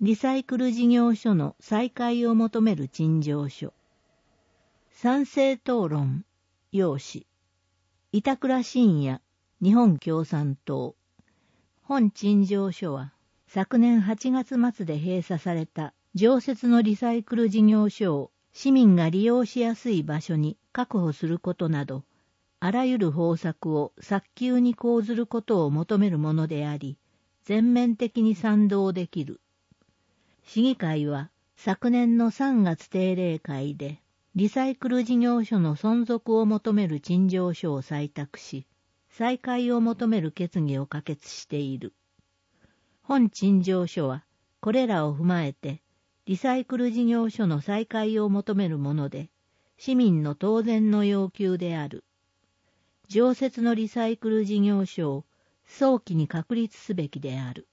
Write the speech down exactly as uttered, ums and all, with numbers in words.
リサイクル事業所の再開を求める陳情書。賛成討論、要旨。板倉信也、日本共産党。本陳情書は、昨年はちがつ末で閉鎖された常設のリサイクル事業所を市民が利用しやすい場所に確保することなど、あらゆる方策を早急に講ずることを求めるものであり、全面的に賛同できる。市議会は昨年のさんがつ定例会で、リサイクル事業所の存続を求める陳情書を採択し、再開を求める決議を可決している。本陳情書は、これらを踏まえて、リサイクル事業所の再開を求めるもので、市民の当然の要求である。常設のリサイクル事業所を早期に確立すべきである。